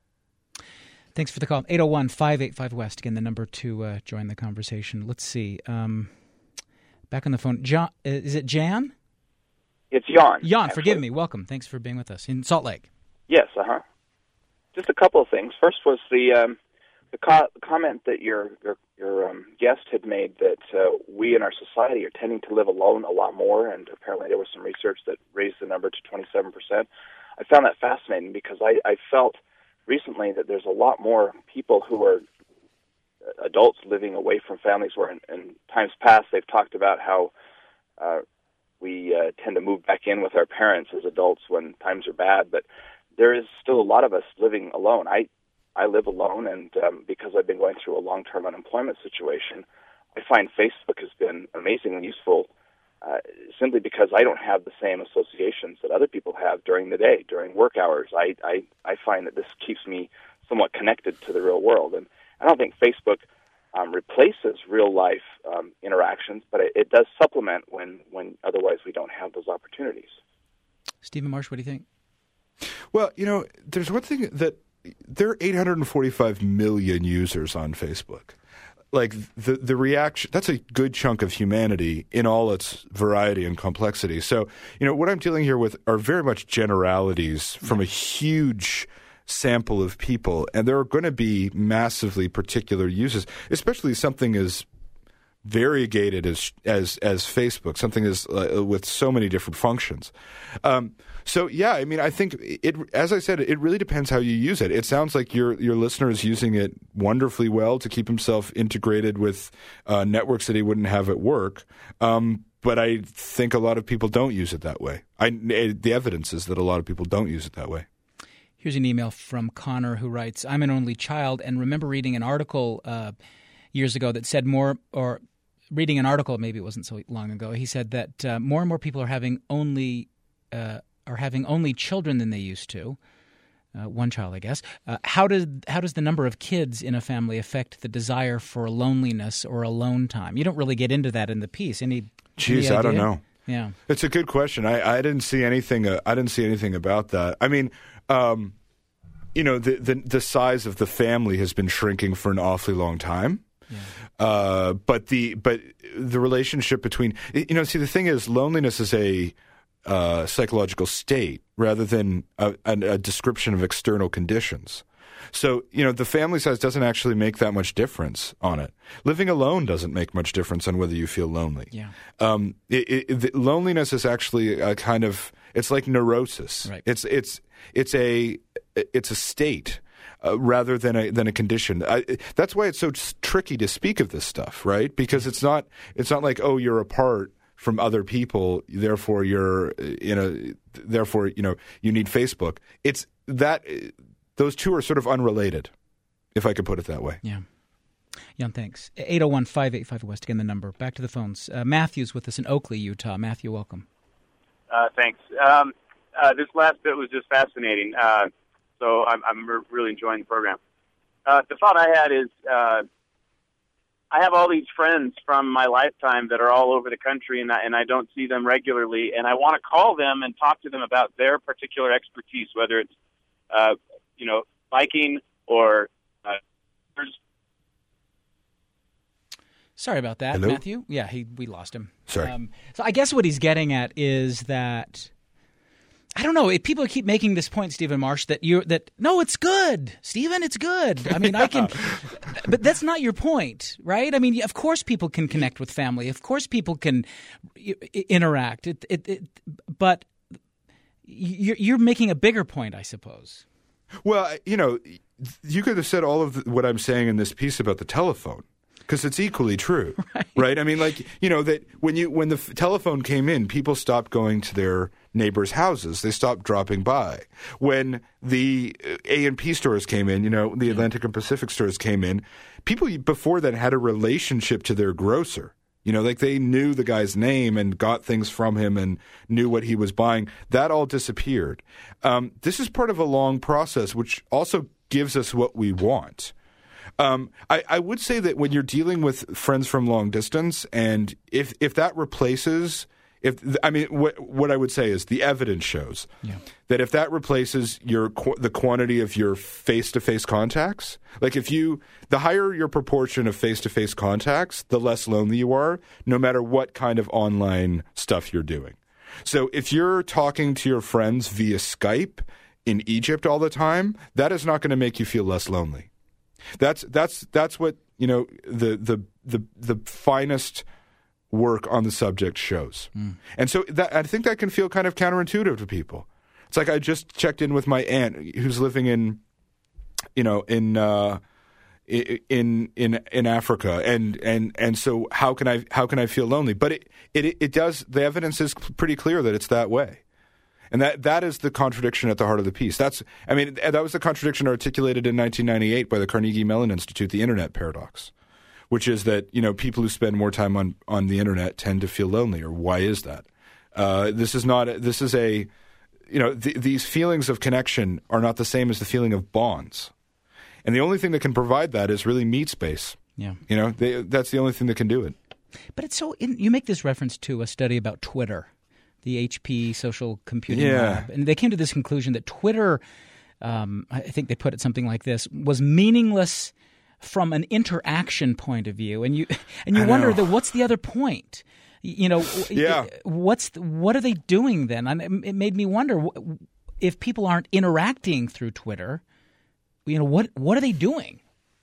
Thanks for the call. eight oh one, five eight five, West, again, the number to uh, join the conversation. Let's see. Um, back on the phone. John, uh, is it Jan? It's Jan. Jan, actually. forgive me. Welcome. Thanks for being with us in Salt Lake. Yes, uh-huh. Just a couple of things. First was the um, the, co- the comment that your your, your um, guest had made that uh, we in our society are tending to live alone a lot more, and apparently there was some research that raised the number to twenty-seven percent. I found that fascinating because I, I felt recently that there's a lot more people who are adults living away from families where in, in times past they've talked about how uh, we uh, tend to move back in with our parents as adults when times are bad, but there is still a lot of us living alone. I I live alone, and um, because I've been going through a long-term unemployment situation, I find Facebook has been amazingly useful uh, simply because I don't have the same associations that other people have during the day, during work hours. I, I, I find that this keeps me somewhat connected to the real world. And I don't think Facebook um, replaces real-life um, interactions, but it, it does supplement when, when otherwise we don't have those opportunities. Stephen Marsh, what do you think? Well, you know, there's one thing that there are eight hundred forty-five million users on Facebook. Like the the reaction, that's a good chunk of humanity in all its variety and complexity. So, you know, what I'm dealing here with are very much generalities from a huge sample of people, and there are going to be massively particular uses, especially something as variegated as as as Facebook, something as uh, with so many different functions. Um, so yeah, I mean, I think it. As I said, it really depends how you use it. It sounds like your your listener is using it wonderfully well to keep himself integrated with uh, networks that he wouldn't have at work. Um, but I think a lot of people don't use it that way. I, the evidence is that a lot of people don't use it that way. Here's an email from Connor who writes, "I'm an only child and remember reading an article uh, years ago that said more or." Reading an article, maybe it wasn't so long ago, he said that uh, more and more people are having only uh, are having only children than they used to. Uh, one child, I guess. Uh, how does how does the number of kids in a family affect the desire for loneliness or alone time? You don't really get into that in the piece. Any? Jeez, any I don't know. Yeah, it's a good question. I, I didn't see anything. Uh, I didn't see anything about that. I mean, um, you know, the, the the size of the family has been shrinking for an awfully long time. Yeah. Uh, but the but the relationship between you know see the thing is loneliness is a uh, psychological state rather than a, a, a description of external conditions. So you know the family size doesn't actually make that much difference on it. Living alone doesn't make much difference on whether you feel lonely. Yeah. Um, it, it, the, loneliness is actually a kind of it's like neurosis. Right. It's it's it's a it's a state. Uh, rather than a than a condition. I, that's why it's so tricky to speak of this stuff, right? Because it's not it's not like, oh, you're apart from other people, therefore you're you know therefore you know you need Facebook. It's that those two are sort of unrelated, if I could put it that way. Yeah. Jan, thanks. eight oh one, five eight five, West, again the number. Back to the phones. Uh, Matthew's with us in Oakley, Utah. Matthew, welcome. Uh, thanks. Um, uh, this last bit was just fascinating. Uh, So I'm, I'm re- really enjoying the program. Uh, the thought I had is uh, I have all these friends from my lifetime that are all over the country, and I, and I don't see them regularly. And I want to call them and talk to them about their particular expertise, whether it's, uh, you know, biking or uh, Sorry about that, Hello? Matthew. Yeah, he we lost him. Sorry. Um, so I guess what he's getting at is that I don't know. If people keep making this point, Stephen Marsh, that you that no, it's good, Stephen, it's good. I mean, yeah. I can, but that's not your point, right? I mean, of course, people can connect with family. Of course, people can interact. It, it, it, but you're, you're making a bigger point, I suppose. Well, you know, you could have said all of the, what I'm saying in this piece about the telephone. Because it's equally true, right. right? I mean, like, you know, that when you when the f- telephone came in, people stopped going to their neighbors' houses. They stopped dropping by. When the A and P stores came in, you know, the Atlantic and Pacific stores came in, people before then had a relationship to their grocer. You know, like they knew the guy's name and got things from him and knew what he was buying. That all disappeared. Um, this is part of a long process, which also gives us what we want. Um, I, I would say that when you're dealing with friends from long distance, and if if that replaces, if I mean, what what I would say is the evidence shows yeah. that if that replaces your the quantity of your face to face contacts, like if you the higher your proportion of face to face contacts, the less lonely you are, no matter what kind of online stuff you're doing. So if you're talking to your friends via Skype in Egypt all the time, that is not going to make you feel less lonely. That's that's that's what you know the the the the finest work on the subject shows, mm. and so that I think that can feel kind of counterintuitive to people. It's like I just checked in with my aunt who's living in, you know, in uh, in in in Africa, and and and so how can I how can I feel lonely? But it it it does. The evidence is pretty clear that it's that way. And that that is the contradiction at the heart of the piece. That's, I mean, that was the contradiction articulated in nineteen ninety-eight by the Carnegie Mellon Institute, the Internet Paradox, which is that, you know, people who spend more time on, on the Internet tend to feel lonelier. Why is that? Uh, this is not, this is a, you know, th- these feelings of connection are not the same as the feeling of bonds. And the only thing that can provide that is really meat space. Yeah. You know, they, that's the only thing that can do it. But it's so, in, you make this reference to a study about Twitter. The H P Social Computing yeah. Lab. And they came to this conclusion that Twitter, um, I think they put it something like this, was meaningless from an interaction point of view. And you and you I wonder, know. that what's the other point? You know, yeah. what's the, what are they doing then? And it made me wonder, if people aren't interacting through Twitter, you know, what what are they doing?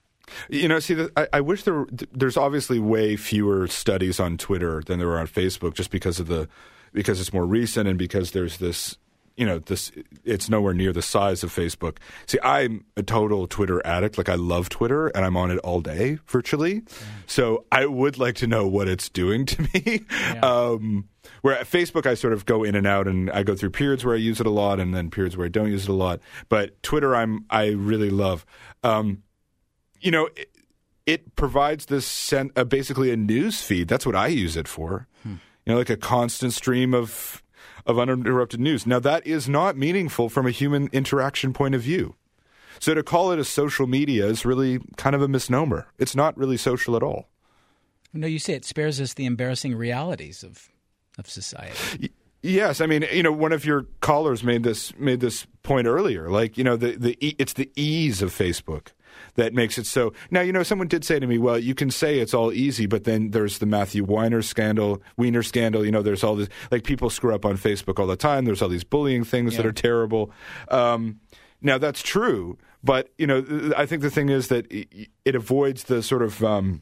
You know, see, I, I wish there were, there's obviously way fewer studies on Twitter than there are on Facebook, just because of the because it's more recent and because there's this, you know, this it's nowhere near the size of Facebook. See, I'm a total Twitter addict. Like, I love Twitter and I'm on it all day virtually. Yeah. So I would like to know what it's doing to me. Yeah. Um, where at Facebook, I sort of go in and out, and I go through periods where I use it a lot and then periods where I don't use it a lot. But Twitter, I'm I really love. Um, you know, it, it provides this sen- uh, basically a news feed. That's what I use it for. Hmm. You know, like a constant stream of of uninterrupted news. Now, that is not meaningful from a human interaction point of view. So to call it a social media is really kind of a misnomer. It's not really social at all. No, you say it spares us the embarrassing realities of of society. Y- yes, I mean, you know, one of your callers made this made this point earlier. Like, you know, the the it's the ease of Facebook that makes it so. Now, you know, someone did say to me, well, you can say it's all easy, but then there's the Matthew Weiner scandal, Weiner scandal. You know, there's all this, like, people screw up on Facebook all the time. There's all these bullying things yeah. that are terrible. Um, now, that's true, but, you know, I think the thing is that it avoids the sort of um,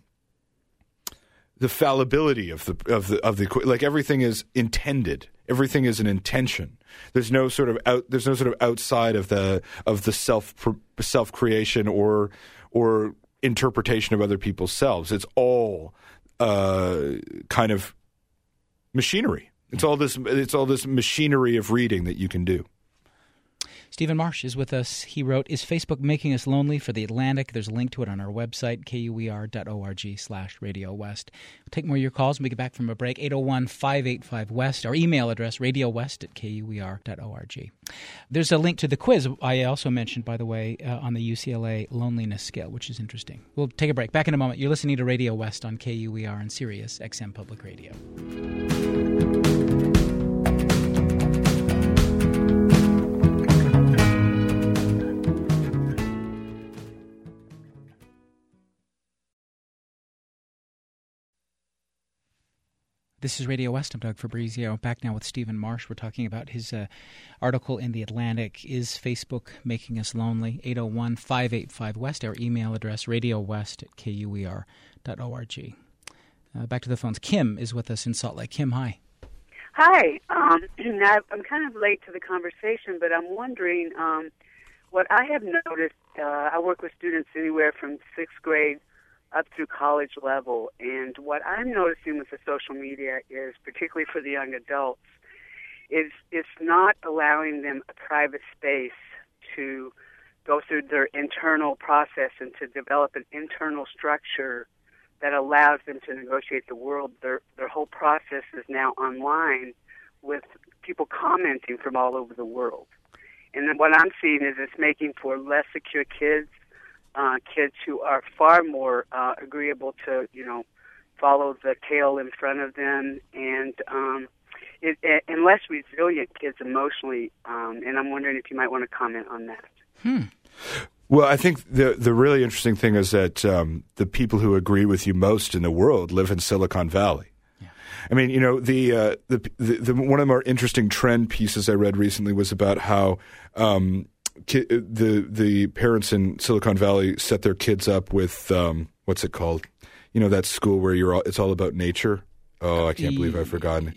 the fallibility of the of the of the like everything is intended. Everything is an intention. There's no sort of out. There's no sort of outside of the of the self self creation or or interpretation of other people's selves. It's all uh, kind of machinery. It's all this. It's all this machinery of reading that you can do. Stephen Marsh is with us. He wrote, "Is Facebook making us lonely?" for The Atlantic. There's a link to it on our website, K U E R dot org slash Radio West. We'll take more of your calls when we get back from a break, eight oh one, five eight five, West. Our email address, radio west at K U E R dot org. There's a link to the quiz I also mentioned, by the way, uh, on the U C L A loneliness scale, which is interesting. We'll take a break. Back in a moment. You're listening to Radio West on K U E R and Sirius X M Public Radio. This is Radio West. I'm Doug Fabrizio. Back now with Stephen Marsh. We're talking about his uh, article in The Atlantic, Is Facebook Making Us Lonely? eight oh one, five eight five, West. Our email address, radiowest at k u e r dot org. Uh, back to the phones. Kim is with us in Salt Lake. Kim, hi. Hi. Um, now, I'm kind of late to the conversation, but I'm wondering um, what I have noticed. Uh, I work with students anywhere from sixth grade up through college level, and what I'm noticing with the social media is, particularly for the young adults, is it's not allowing them a private space to go through their internal process and to develop an internal structure that allows them to negotiate the world. Their their whole process is now online with people commenting from all over the world. And then what I'm seeing is it's making for less secure kids, uh, kids who are far more uh, agreeable to, you know, follow the tail in front of them, and um, it, and less resilient kids emotionally. Um, and I'm wondering if you might want to comment on that. Hmm. Well, I think the the really interesting thing is that um, the people who agree with you most in the world live in Silicon Valley. Yeah. I mean, you know, the, uh, the, the the one of the more interesting trend pieces I read recently was about how um, ki- the the parents in Silicon Valley set their kids up with um, what's it called? You know, that school where you're all, it's all about nature. Oh, I can't believe I've forgotten.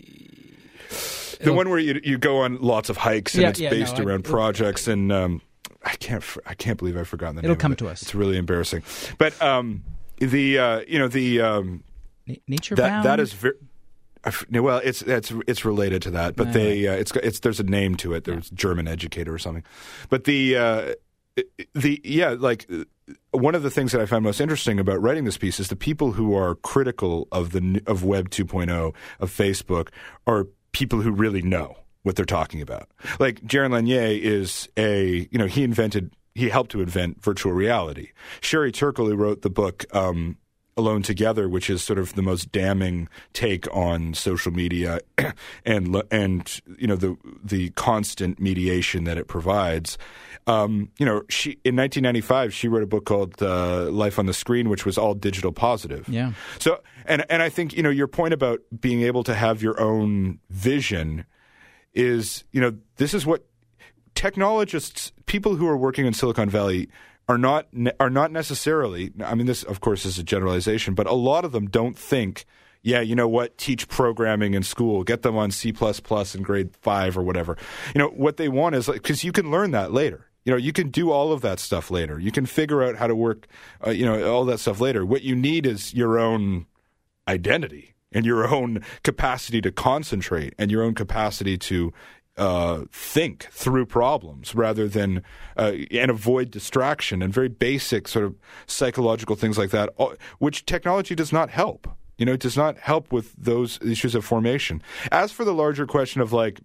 The one where you you go on lots of hikes and yeah, it's yeah, based no, around I, projects and. Um, I can't. I can't believe I've forgotten the It'll name. It'll come of it. to us. It's really embarrassing. But um, the uh, you know the um, N- nature that bound? that is very. Well, it's it's it's related to that, but All they right. uh, it's it's there's a name to it. There's yeah. German educator or something. But the uh, the yeah, like one of the things that I found most interesting about writing this piece is the people who are critical of the of Web two point oh, of Facebook, are people who really know what they're talking about. Like Jaron Lanier is a, you know, he invented, he helped to invent virtual reality. Sherry Turkle, who wrote the book um, Alone Together, which is sort of the most damning take on social media and, and you know, the the constant mediation that it provides. Um, you know, she in nineteen ninety-five, she wrote a book called uh, Life on the Screen, which was all digital positive. Yeah. So, and and I think, you know, your point about being able to have your own vision is, you know, this is what technologists, people who are working in Silicon Valley are not are not necessarily, I mean, this, of course, is a generalization, but a lot of them don't think, yeah, you know what, teach programming in school, get them on C plus plus in grade five or whatever. You know, what they want is, like, because you can learn that later. You know, you can do all of that stuff later. You can figure out how to work, uh, you know, all that stuff later. What you need is your own identity and your own capacity to concentrate and your own capacity to uh, think through problems rather than uh, and avoid distraction and very basic sort of psychological things like that, which technology does not help. You know, it does not help with those issues of formation. As for the larger question of, like,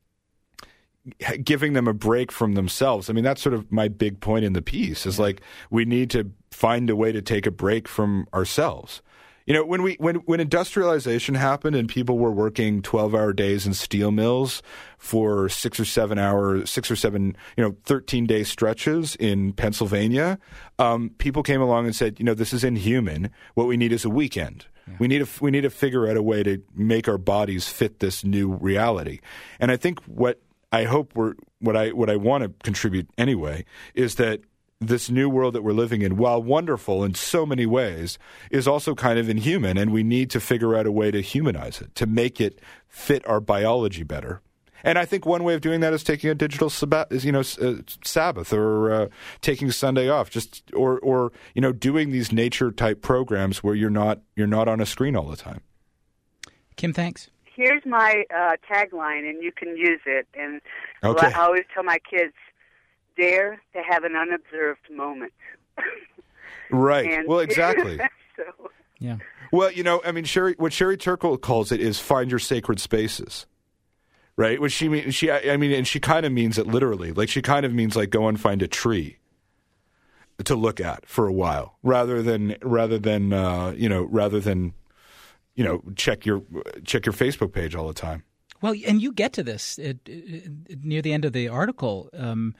giving them a break from themselves, I mean, that's sort of my big point in the piece is, like, we need to find a way to take a break from ourselves. You know, when we when when industrialization happened and people were working twelve-hour days in steel mills for six or seven hours, six or seven, you know, thirteen-day stretches in Pennsylvania, um, people came along and said, you know, this is inhuman. What we need is a weekend. Yeah. We need to we need to figure out a way to make our bodies fit this new reality. And I think what I hope we're what I what I want to contribute anyway is that this new world that we're living in, while wonderful in so many ways, is also kind of inhuman, and we need to figure out a way to humanize it, to make it fit our biology better. And I think one way of doing that is taking a digital sabbath, you know, uh, Sabbath, or uh, taking Sunday off, just or or you know, doing these nature type programs where you're not you're not on a screen all the time. Kim, thanks. Here's my uh, tagline, and you can use it. And okay. I always tell my kids, dare to have an unobserved moment. Right. And well, exactly. so. Yeah. Well, you know, I mean, Sherry, what Sherry Turkle calls it is find your sacred spaces. Right? Which she mean, she, I mean, and she kind of means it literally. Like, she kind of means, like, go and find a tree to look at for a while, rather than, rather than, uh, you know, rather than, you know, check your check your Facebook page all the time. Well, and you get to this it, it, near the end of the article. Um,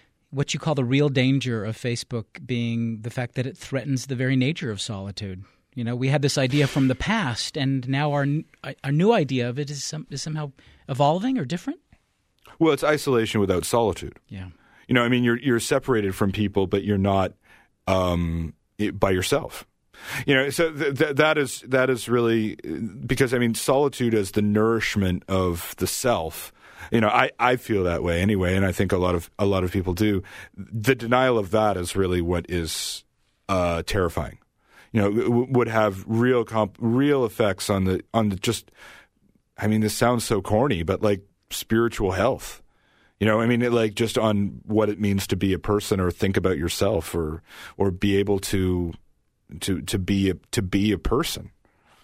what you call the real danger of Facebook being the fact that it threatens the very nature of solitude. You know, we had this idea from the past, and now our our new idea of it is some, is somehow evolving or different. Well, it's isolation without solitude. Yeah. You know, I mean, you're you're separated from people, but you're not um, by yourself. You know, so th- th- that is that is really because I mean, solitude as the nourishment of the self. You know, I, I feel that way anyway, and I think a lot of a lot of people do. The denial of that is really what is uh, terrifying. You know, w- would have real comp- real effects on the on the just. I mean, this sounds so corny, but like spiritual health. You know, I mean, it, like just on what it means to be a person, or think about yourself, or or be able to to to be a, to be a person.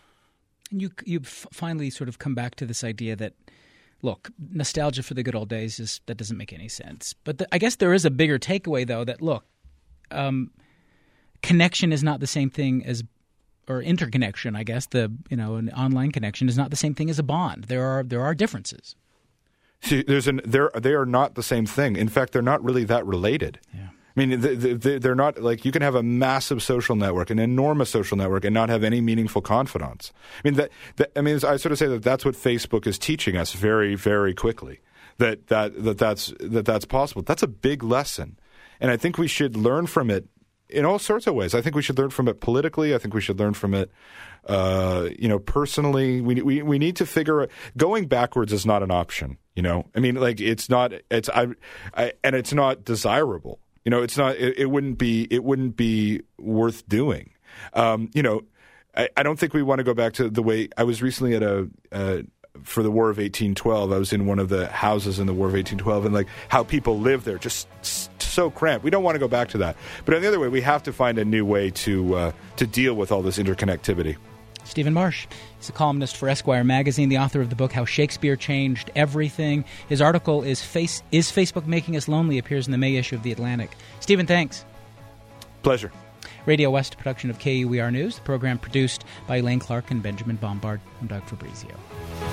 And you you finally sort of come back to this idea that, look, nostalgia for the good old days is that doesn't make any sense. But the, I guess there is a bigger takeaway, though, that look. Um, Connection is not the same thing as, or interconnection, I guess, the you know an online connection is not the same thing as a bond. There are there are differences. See, there's an they're they are not the same thing. In fact, they're not really that related. Yeah. I mean, they, they, they're not like you can have a massive social network, an enormous social network, and not have any meaningful confidants. I mean, that, that I mean, I sort of say that that's what Facebook is teaching us very, very quickly. That that that that's that that's possible. That's a big lesson, and I think we should learn from it. In all sorts of ways. I think we should learn from it politically. I think we should learn from it, uh, you know, personally. We we we need to figure out going backwards is not an option. You know, I mean, like it's not. It's I, I and it's not desirable. You know, it's not. It, it wouldn't be. It wouldn't be worth doing. Um, you know, I, I don't think we want to go back to the way I was recently at a. Uh, for the War of eighteen twelve, I was in one of the houses in the War of eighteen twelve, and like how people live there, just so cramped. We don't want to go back to that. But on the other way, we have to find a new way to uh, to deal with all this interconnectivity. Stephen Marsh is a columnist for Esquire magazine, the author of the book How Shakespeare Changed Everything. His article is Face Is Facebook Making Us Lonely? Appears in the May issue of The Atlantic. Stephen, thanks. Pleasure. Radio West production of K U E R News. The program produced by Elaine Clark and Benjamin Bombard. I'm Doug Fabrizio.